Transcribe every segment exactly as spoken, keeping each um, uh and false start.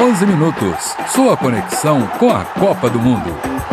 onze minutos, sua conexão com a Copa do Mundo.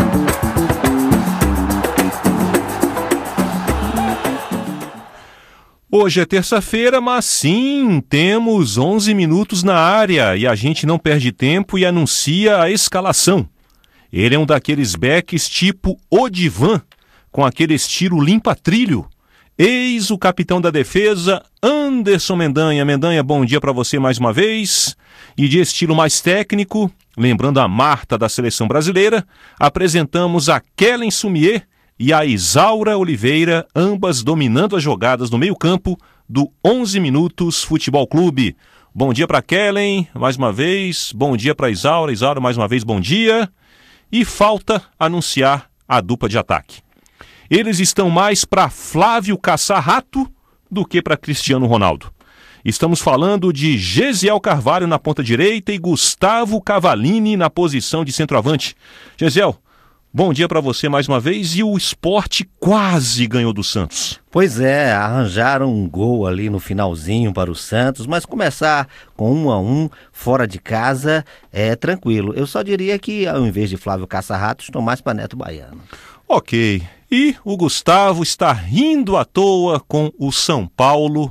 Hoje é terça-feira, mas sim, temos onze minutos na área e a gente não perde tempo e anuncia a escalação. Ele é um daqueles backs tipo Odivan, com aquele estilo limpa-trilho. Eis o capitão da defesa, Anderson Mendanha. Mendanha, bom dia para você mais uma vez. E de estilo mais técnico, lembrando a Marta da Seleção Brasileira, apresentamos a Kellen Sumier e a Isaura Oliveira, ambas dominando as jogadas no meio-campo do onze Minutos Futebol Clube. Bom dia para Kellen, mais uma vez. Bom dia para Isaura. Isaura, mais uma vez, bom dia. E falta anunciar a dupla de ataque. Eles estão mais para Flávio Caçarrato do que para Cristiano Ronaldo. Estamos falando de Gesiel Carvalho na ponta direita e Gustavo Cavallini na posição de centroavante. Gesiel, bom dia para você mais uma vez. E o Sport quase ganhou do Santos. Pois é, arranjaram um gol ali no finalzinho para o Santos, mas começar com um a um fora de casa é tranquilo. Eu só diria que ao invés de Flávio Caçarrato, estou mais para Neto Baiano. Ok. E o Gustavo está rindo à toa com o São Paulo,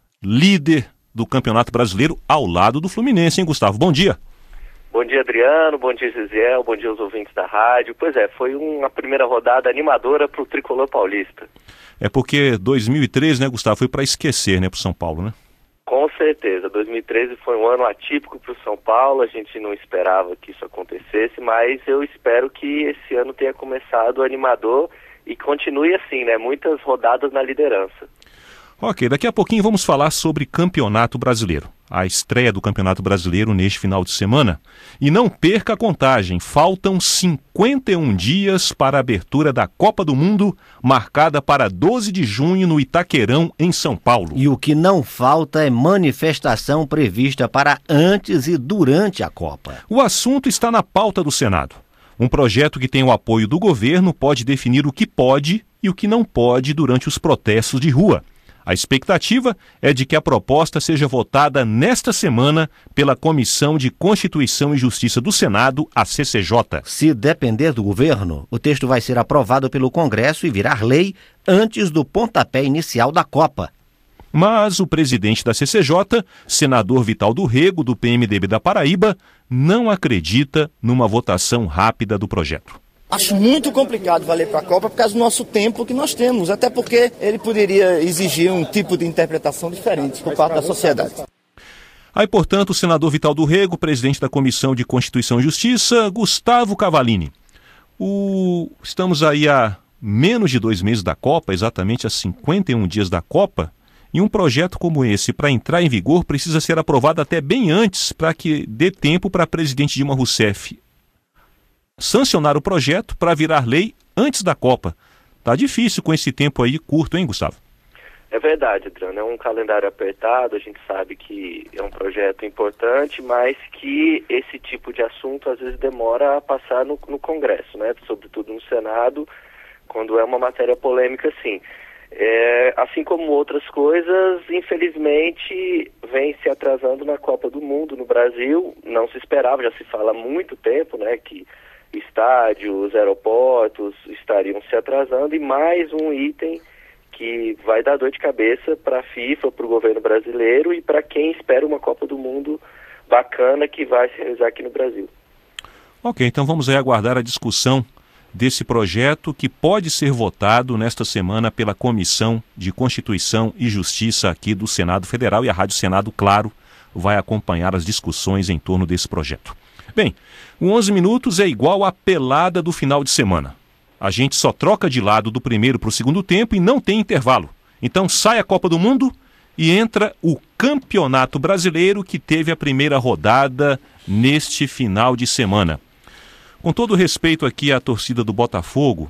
líder do Campeonato Brasileiro, ao lado do Fluminense, hein, Gustavo? Bom dia. Bom dia, Adriano. Bom dia, Gesiel. Bom dia aos ouvintes da rádio. Pois é, foi uma primeira rodada animadora para o tricolor paulista. É porque dois mil e treze, né, Gustavo, foi para esquecer, né, para o São Paulo, né? Com certeza. dois mil e treze foi um ano atípico para o São Paulo. A gente não esperava que isso acontecesse, mas eu espero que esse ano tenha começado animador e continue assim, né? Muitas rodadas na liderança. Ok, daqui a pouquinho vamos falar sobre Campeonato Brasileiro. A estreia do Campeonato Brasileiro neste final de semana. E não perca a contagem, faltam cinquenta e um dias para a abertura da Copa do Mundo, marcada para doze de junho no Itaquerão, em São Paulo. E o que não falta é manifestação prevista para antes e durante a Copa. O assunto está na pauta do Senado. Um projeto que tem o apoio do governo pode definir o que pode e o que não pode durante os protestos de rua. A expectativa é de que a proposta seja votada nesta semana pela Comissão de Constituição e Justiça do Senado, a C C J. Se depender do governo, o texto vai ser aprovado pelo Congresso e virar lei antes do pontapé inicial da Copa. Mas o presidente da C C J, senador Vital do Rego, do P M D B da Paraíba, não acredita numa votação rápida do projeto. Acho muito complicado valer para a Copa por causa do nosso tempo que nós temos, até porque ele poderia exigir um tipo de interpretação diferente por parte da sociedade. Aí, portanto, o senador Vital do Rego, presidente da Comissão de Constituição e Justiça, Gustavo Cavallini. O... Estamos aí há menos de dois meses da Copa, exatamente há cinquenta e um dias da Copa, e um projeto como esse, para entrar em vigor, precisa ser aprovado até bem antes, para que dê tempo para a presidente Dilma Rousseff sancionar o projeto para virar lei antes da Copa. Tá difícil com esse tempo aí curto, hein, Gustavo? É verdade, Adriano. É um calendário apertado, a gente sabe que é um projeto importante, mas que esse tipo de assunto às vezes demora a passar no, no Congresso, né? Sobretudo no Senado, quando é uma matéria polêmica assim. É, assim como outras coisas, infelizmente, vem se atrasando na Copa do Mundo no Brasil. Não se esperava, já se fala há muito tempo, né, que estádios, aeroportos estariam se atrasando, e mais um item que vai dar dor de cabeça para a FIFA, para o governo brasileiro e para quem espera uma Copa do Mundo bacana que vai se realizar aqui no Brasil. Ok, então vamos aí aguardar a discussão desse projeto que pode ser votado nesta semana pela Comissão de Constituição e Justiça aqui do Senado Federal, e a Rádio Senado, claro, vai acompanhar as discussões em torno desse projeto. Bem, o onze minutos é igual à pelada do final de semana. A gente só troca de lado do primeiro para o segundo tempo e não tem intervalo. Então sai a Copa do Mundo e entra o Campeonato Brasileiro, que teve a primeira rodada neste final de semana. Com todo respeito aqui à torcida do Botafogo,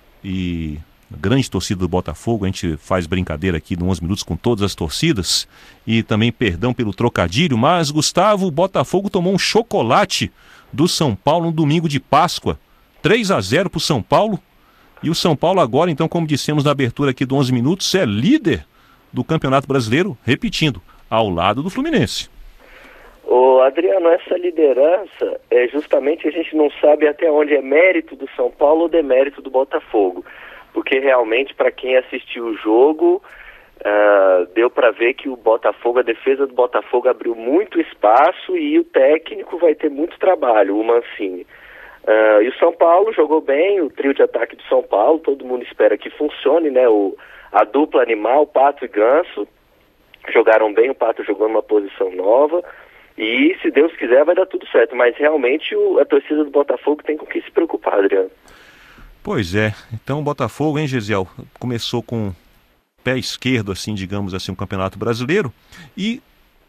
e a grande torcida do Botafogo, a gente faz brincadeira aqui no onze minutos com todas as torcidas, e também perdão pelo trocadilho, mas, Gustavo, o Botafogo tomou um chocolate do São Paulo no domingo de Páscoa, três a zero para o São Paulo, e o São Paulo agora, então, como dissemos na abertura aqui do onze minutos, é líder do Campeonato Brasileiro, repetindo, ao lado do Fluminense. Ô, Adriano, essa liderança é justamente a gente não sabe até onde é mérito do São Paulo ou demérito do Botafogo. Porque realmente, para quem assistiu o jogo, uh, deu para ver que o Botafogo, a defesa do Botafogo abriu muito espaço e o técnico vai ter muito trabalho, o Mancini. Uh, e o São Paulo jogou bem, o trio de ataque do São Paulo, todo mundo espera que funcione, né? O, a dupla animal, Pato e Ganso, jogaram bem, o Pato jogou numa posição nova. E, se Deus quiser, vai dar tudo certo. Mas, realmente, o, a torcida do Botafogo tem com o que se preocupar, Adriano. Pois é. Então, o Botafogo, hein, Gesiel? Começou com pé esquerdo, assim, digamos assim, um campeonato brasileiro. E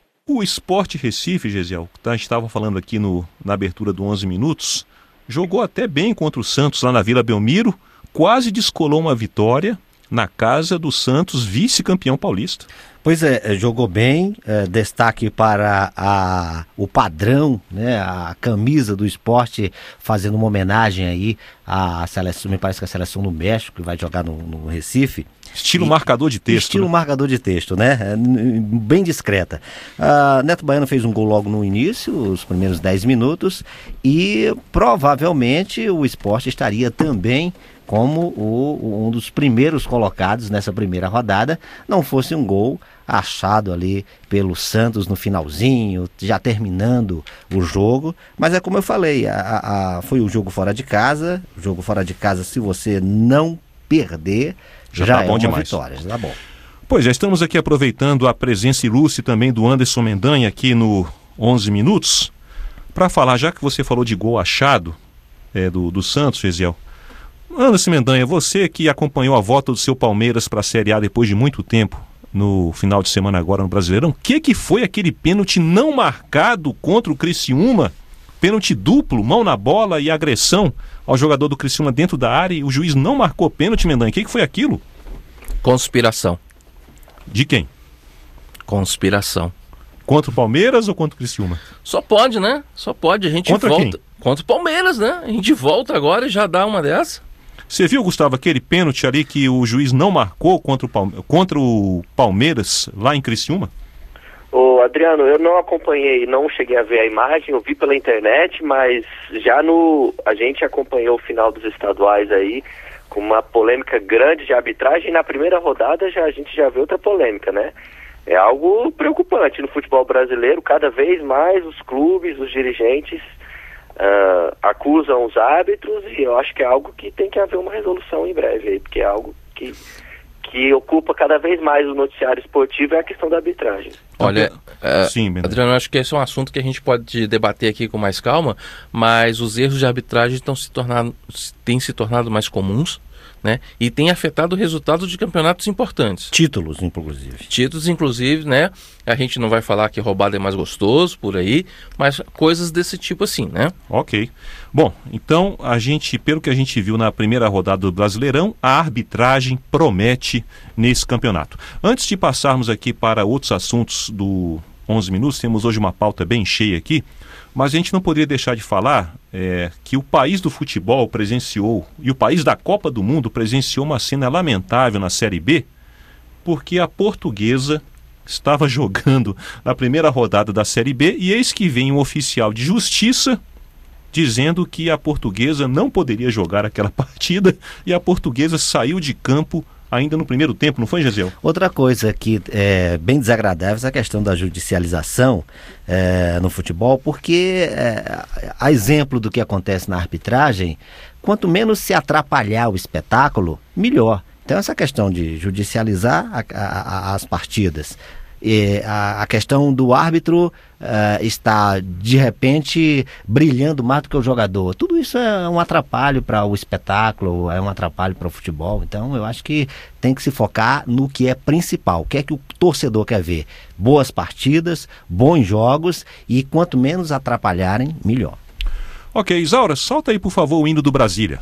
o Sport Recife, Gesiel, que a gente estava falando aqui no, na abertura do onze minutos, jogou até bem contra o Santos lá na Vila Belmiro. Quase descolou uma vitória na casa do Santos, vice-campeão paulista. Pois é, jogou bem, é, destaque para a, o padrão, né, a camisa do esporte, fazendo uma homenagem aí à seleção, me parece que a seleção do México, que vai jogar no, no Recife. Estilo e, marcador de texto. Estilo né? marcador de texto, né? Bem discreta. Uh, Neto Baiano fez um gol logo no início, os primeiros dez minutos, e provavelmente o esporte estaria também como o, um dos primeiros colocados nessa primeira rodada, não fosse um gol achado ali pelo Santos no finalzinho, já terminando o jogo. Mas é como eu falei, a, a, foi o jogo fora de casa, o jogo fora de casa, se você não perder, já, já tá é bom uma demais. Vitória, já tá bom. Pois é, estamos aqui aproveitando a presença ilustre também do Anderson Mendanha aqui no onze minutos, para falar, já que você falou de gol achado é, do, do Santos, Gesiel. Anderson Mendanha, você que acompanhou a volta do seu Palmeiras para a Série A depois de muito tempo, no final de semana agora no Brasileirão, o que, que foi aquele pênalti não marcado contra o Criciúma? Pênalti duplo, mão na bola e agressão ao jogador do Criciúma dentro da área, e o juiz não marcou pênalti, Mendanha. O que, que foi aquilo? Conspiração. De quem? Conspiração. Contra o Palmeiras ou contra o Criciúma? Só pode, né? Só pode, a gente contra volta. Quem? Contra o Palmeiras, né? A gente volta agora e já dá uma dessa. Você viu, Gustavo, aquele pênalti ali que o juiz não marcou contra o, Palme- contra o Palmeiras lá em Criciúma? Ô, Adriano, eu não acompanhei, não cheguei a ver a imagem, eu vi pela internet, mas já no... a gente acompanhou o final dos estaduais aí, com uma polêmica grande de arbitragem, e na primeira rodada já, a gente já vê outra polêmica, né? É algo preocupante no futebol brasileiro, cada vez mais os clubes, os dirigentes uh, acusam os árbitros, e eu acho que é algo que tem que haver uma resolução em breve aí, porque é algo que... que ocupa cada vez mais o noticiário esportivo, é a questão da arbitragem. Olha, é, Sim, Adriano, acho que esse é um assunto que a gente pode debater aqui com mais calma, mas os erros de arbitragem estão se tornando, têm se tornado mais comuns, né? E tem afetado o resultado de campeonatos importantes. Títulos, inclusive. Títulos, inclusive, né? A gente não vai falar que roubado é mais gostoso por aí, mas coisas desse tipo assim, né? Ok. Bom, então, a gente, pelo que a gente viu na primeira rodada do Brasileirão, a arbitragem promete nesse campeonato. Antes de passarmos aqui para outros assuntos do onze minutos, temos hoje uma pauta bem cheia aqui, mas a gente não poderia deixar de falar é, que o país do futebol presenciou, e o país da Copa do Mundo presenciou uma cena lamentável na Série B, porque a Portuguesa estava jogando na primeira rodada da Série B, e eis que vem um oficial de justiça dizendo que a Portuguesa não poderia jogar aquela partida, e a Portuguesa saiu de campo ainda no primeiro tempo, não foi, Gesiel? Outra coisa que é bem desagradável é a questão da judicialização é, no futebol, porque é, a exemplo do que acontece na arbitragem, quanto menos se atrapalhar o espetáculo, melhor. Então essa questão de judicializar a, a, a, as partidas, e a, a questão do árbitro uh, estar de repente brilhando mais do que o jogador, tudo isso é um atrapalho para o espetáculo, é um atrapalho para o futebol. Então eu acho que tem que se focar no que é principal, o que é que o torcedor quer ver: boas partidas, bons jogos, e quanto menos atrapalharem, melhor. Ok, Isaura, solta aí por favor o hino do Brasília.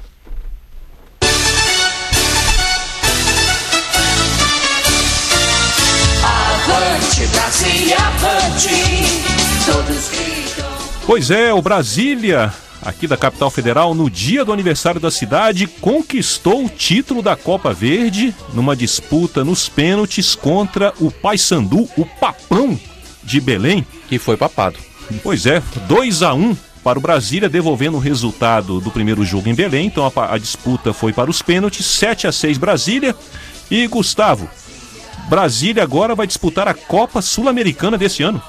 Avante, Brasília, avante, todos gritam. Pois é, o Brasília, aqui da capital federal, no dia do aniversário da cidade, conquistou o título da Copa Verde numa disputa nos pênaltis contra o Paysandu, o Papão de Belém. Que foi papado. Pois é, dois a um para o Brasília, devolvendo o resultado do primeiro jogo em Belém. Então a, a disputa foi para os pênaltis, sete a seis Brasília. E Gustavo, Brasília agora vai disputar a Copa Sul-Americana desse ano.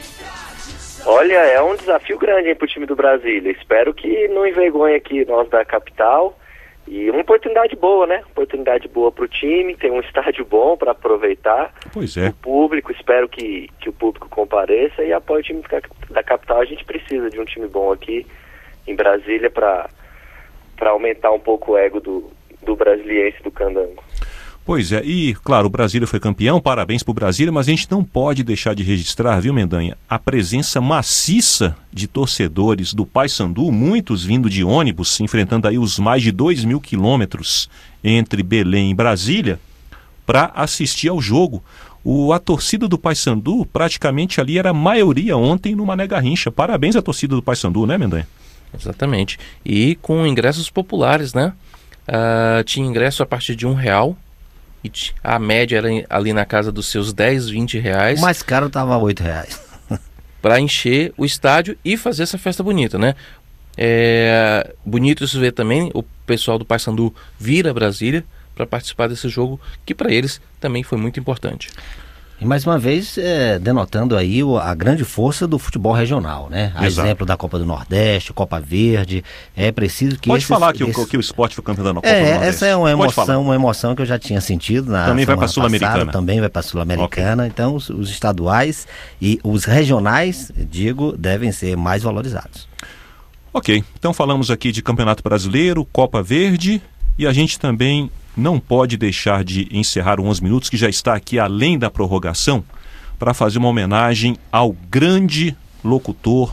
Olha, é um desafio grande para o time do Brasília. Espero que não envergonhe aqui nós da capital. E uma oportunidade boa, né? Oportunidade boa para o time, tem um estádio bom para aproveitar. Pois é. O público, espero que, que o público compareça e apoie o time da capital. A gente precisa de um time bom aqui em Brasília para para aumentar um pouco o ego do, do brasiliense do candango. Pois é, e claro, o Brasília foi campeão, parabéns pro Brasília, mas a gente não pode deixar de registrar, viu, Mendanha, a presença maciça de torcedores do Paysandu, muitos vindo de ônibus, enfrentando aí os mais de dois mil quilômetros entre Belém e Brasília, para assistir ao jogo. O, a torcida do Paysandu praticamente ali era a maioria ontem no Mané Garrincha. Parabéns à torcida do Paysandu, né, Mendanha? Exatamente. E com ingressos populares, né? Uh, tinha ingresso a partir de um real. E a média era ali na casa dos seus dez, vinte reais. O mais caro estava oito reais. Para encher o estádio e fazer essa festa bonita, né? É bonito isso ver também o pessoal do Paysandu vir a Brasília para participar desse jogo, que para eles também foi muito importante. E mais uma vez, é, denotando aí o, a grande força do futebol regional, né? A Exato. exemplo da Copa do Nordeste, Copa Verde, é preciso que... Pode esses, falar que, esses... o, que o esporte foi campeão da Copa é, do Nordeste. Essa é uma emoção, uma emoção que eu já tinha sentido na Também vai para a semana Sul-Americana. passada, também vai para a Sul-Americana. Okay. Então, os, os estaduais e os regionais, digo, devem ser mais valorizados. Ok, então falamos aqui de Campeonato Brasileiro, Copa Verde, e a gente também não pode deixar de encerrar o onze minutos, que já está aqui além da prorrogação, para fazer uma homenagem ao grande locutor,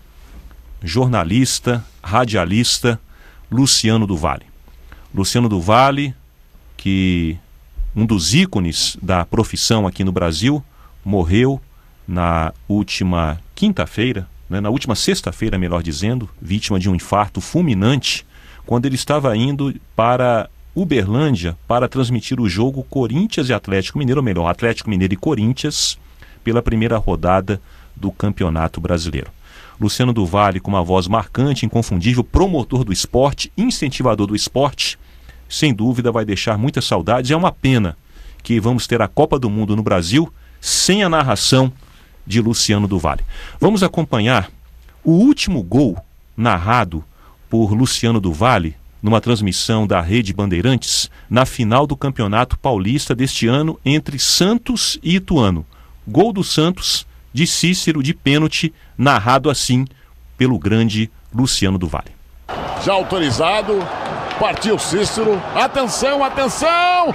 jornalista, radialista Luciano do Vale. Luciano do Vale, que um dos ícones da profissão aqui no Brasil, morreu na última quinta-feira, né, na última sexta-feira, melhor dizendo, vítima de um infarto fulminante, quando ele estava indo para Uberlândia para transmitir o jogo Corinthians e Atlético Mineiro, ou melhor, Atlético Mineiro e Corinthians, pela primeira rodada do Campeonato Brasileiro. Luciano do Vale, com uma voz marcante, inconfundível, promotor do esporte, incentivador do esporte, sem dúvida vai deixar muitas saudades. É uma pena que vamos ter a Copa do Mundo no Brasil sem a narração de Luciano do Vale. Vamos acompanhar o último gol narrado por Luciano do Vale numa transmissão da Rede Bandeirantes na final do Campeonato Paulista deste ano entre Santos e Ituano. Gol do Santos, de Cícero, de pênalti, narrado assim pelo grande Luciano do Vale. Já autorizado, partiu Cícero, atenção, atenção!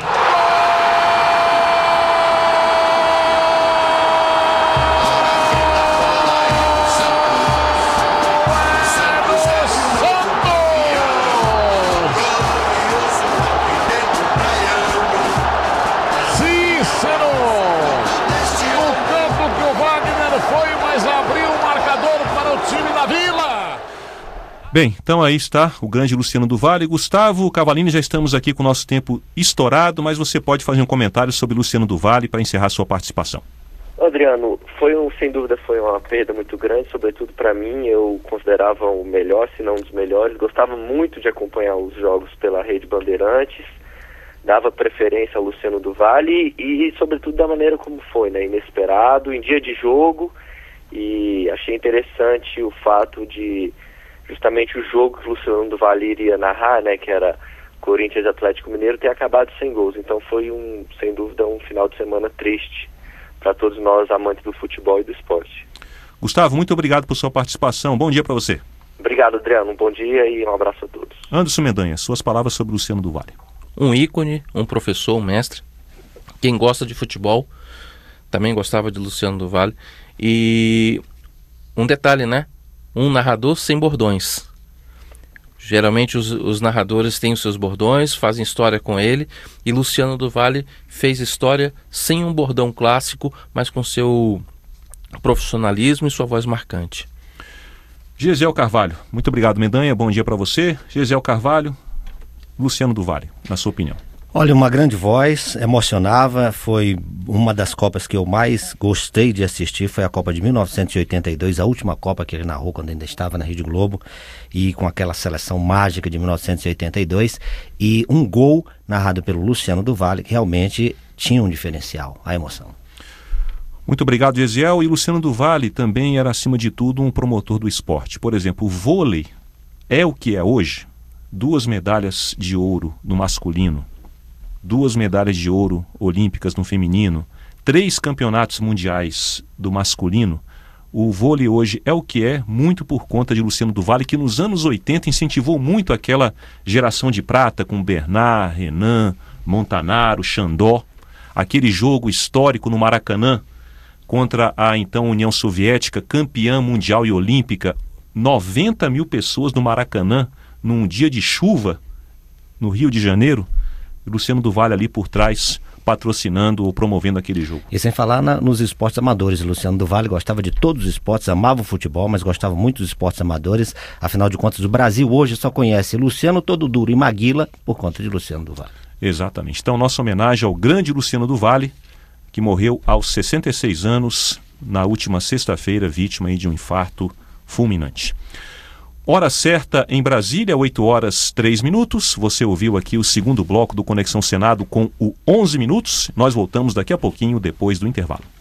Bem, então aí está o grande Luciano do Vale. Gustavo Cavalini, já estamos aqui com o nosso tempo estourado, mas você pode fazer um comentário sobre Luciano do Vale para encerrar sua participação. Adriano, foi um, sem dúvida foi uma perda muito grande, sobretudo para mim. Eu considerava o melhor, se não um dos melhores. Gostava muito de acompanhar os jogos pela Rede Bandeirantes, dava preferência ao Luciano do Vale e, sobretudo, da maneira como foi, né? Inesperado, em dia de jogo, e achei interessante o fato de justamente o jogo que o Luciano do Vale iria narrar, né, que era Corinthians e Atlético Mineiro, ter acabado sem gols. Então foi, um, sem dúvida, um final de semana triste para todos nós amantes do futebol e do esporte. Gustavo, muito obrigado por sua participação. Bom dia para você. Obrigado, Adriano. Um bom dia e um abraço a todos. Anderson Mendanha, suas palavras sobre Luciano do Vale. Um ícone, um professor, um mestre. Quem gosta de futebol também gostava de Luciano do Vale. E um detalhe, né? Um narrador sem bordões. Geralmente os, os narradores têm os seus bordões, fazem história com ele, e Luciano do Vale fez história sem um bordão clássico, mas com seu profissionalismo e sua voz marcante. Gesiel Carvalho, muito obrigado, Mendanha, bom dia para você. Gesiel Carvalho, Luciano do Vale, na sua opinião. Olha, uma grande voz, emocionava, foi uma das Copas que eu mais gostei de assistir, foi a Copa de mil novecentos e oitenta e dois, a última Copa que ele narrou quando ainda estava na Rede Globo, e com aquela seleção mágica de mil novecentos e oitenta e dois, e um gol narrado pelo Luciano do Vale, que realmente tinha um diferencial, a emoção. Muito obrigado, Gesiel. E Luciano do Vale também era, acima de tudo, um promotor do esporte. Por exemplo, o vôlei é o que é hoje, duas medalhas de ouro no masculino, duas medalhas de ouro olímpicas no feminino, três campeonatos mundiais do masculino. O vôlei hoje é o que é, muito por conta de Luciano do Vale, que nos anos oitenta incentivou muito aquela geração de prata com Bernard, Renan, Montanaro, Xandó. Aquele jogo histórico no Maracanã contra a então União Soviética, campeã mundial e olímpica, noventa mil pessoas no Maracanã, num dia de chuva, no Rio de Janeiro. Luciano do Vale ali por trás, patrocinando ou promovendo aquele jogo. E sem falar na, nos esportes amadores, Luciano do Vale gostava de todos os esportes, amava o futebol, mas gostava muito dos esportes amadores. Afinal de contas, o Brasil hoje só conhece Luciano Todo Duro e Maguila por conta de Luciano do Vale. Exatamente. Então, nossa homenagem ao grande Luciano do Vale, que morreu aos sessenta e seis anos, na última sexta-feira, vítima aí de um infarto fulminante. Hora certa em Brasília, oito horas três minutos. Você ouviu aqui o segundo bloco do Conexão Senado com o onze minutos. Nós voltamos daqui a pouquinho, depois do intervalo.